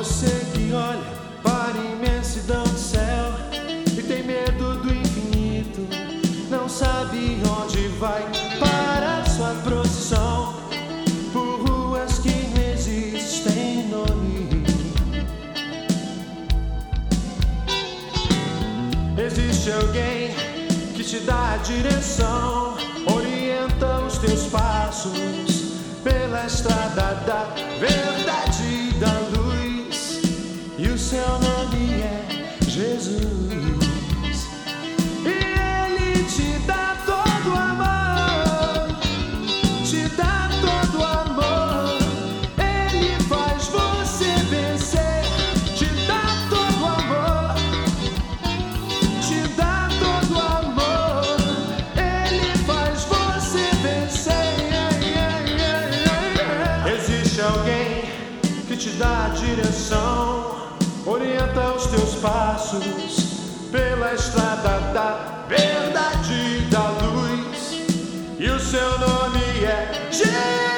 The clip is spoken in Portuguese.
Você que olha para a imensidão do céu e tem medo do infinito, não sabe onde vai para sua procissão por ruas que não existem nome. Existe alguém que te dá a direção, orienta os teus passos pela estrada da verdade e da luz, e o seu nome é Jesus. E ele te dá todo amor, te dá todo amor. Ele faz você vencer, te dá todo amor, te dá todo amor. Ele faz você vencer. Existe alguém que te dá a direção, orienta os teus passos pela estrada da verdade e da luz, e o seu nome é Jesus.